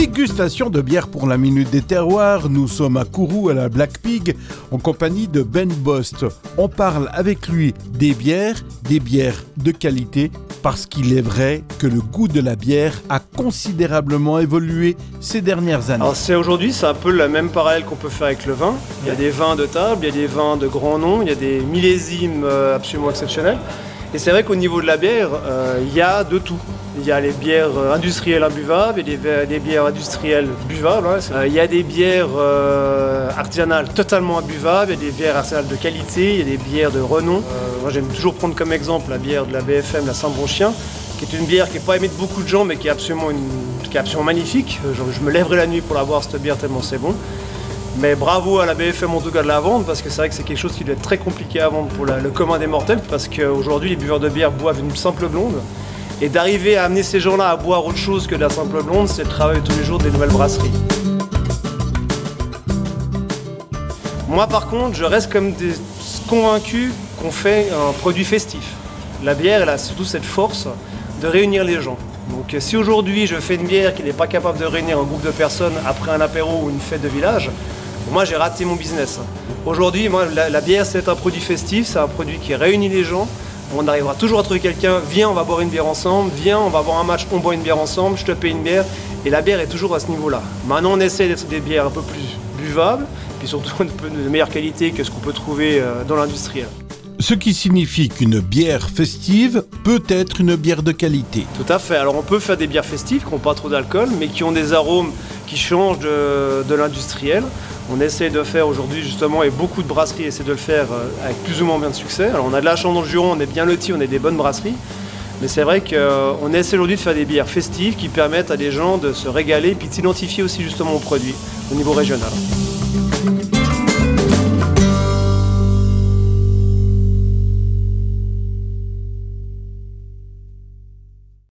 Dégustation de bière pour la Minute des Terroirs. Nous sommes à Kourou, à la Black Pig, en compagnie de Ben Bost. On parle avec lui des bières de qualité, parce qu'il est vrai que le goût de la bière a considérablement évolué ces dernières années. Alors aujourd'hui, c'est un peu le même parallèle qu'on peut faire avec le vin. Il y a des vins de table, il y a des vins de grand nom, il y a des millésimes absolument exceptionnels. Et c'est vrai qu'au niveau de la bière, il y a de tout. Il y a les bières industrielles imbuvables, il y a des bières industrielles buvables. Il y a des bières artisanales totalement imbuvables, il y a des bières artisanales de qualité, il y a des bières de renom. Moi j'aime toujours prendre comme exemple la bière de la BFM, la Saint-Bronchien, qui est une bière qui n'est pas aimée de beaucoup de gens, mais qui est absolument magnifique. Je me lèverai la nuit pour la boire, cette bière, tellement c'est bon. Mais bravo à la BFM en tout cas de la vendre, parce que c'est vrai que c'est quelque chose qui doit être très compliqué à vendre pour le commun des mortels, parce qu'aujourd'hui les buveurs de bière boivent une simple blonde. Et d'arriver à amener ces gens-là à boire autre chose que de la simple blonde, c'est le travail tous les jours des nouvelles brasseries. Moi par contre, je reste comme convaincu qu'on fait un produit festif. La bière, elle a surtout cette force de réunir les gens. Donc si aujourd'hui je fais une bière qui n'est pas capable de réunir un groupe de personnes après un apéro ou une fête de village, moi j'ai raté mon business. Aujourd'hui, moi, la bière c'est un produit festif, c'est un produit qui réunit les gens. On arrivera toujours à trouver quelqu'un, viens on va boire une bière ensemble, viens on va voir un match, on boit une bière ensemble, je te paye une bière. Et la bière est toujours à ce niveau-là. Maintenant on essaie d'être des bières un peu plus buvables, puis surtout un peu de meilleure qualité que ce qu'on peut trouver dans l'industriel. Ce qui signifie qu'une bière festive peut être une bière de qualité. Tout à fait. Alors on peut faire des bières festives qui n'ont pas trop d'alcool, mais qui ont des arômes qui changent de l'industriel. On essaie de faire aujourd'hui justement, et beaucoup de brasseries essaient de le faire avec plus ou moins bien de succès. Alors on a de la chance dans le Giron, on est bien lotis, on est des bonnes brasseries. Mais c'est vrai qu'on essaie aujourd'hui de faire des bières festives qui permettent à des gens de se régaler et puis de s'identifier aussi justement aux produits au niveau régional.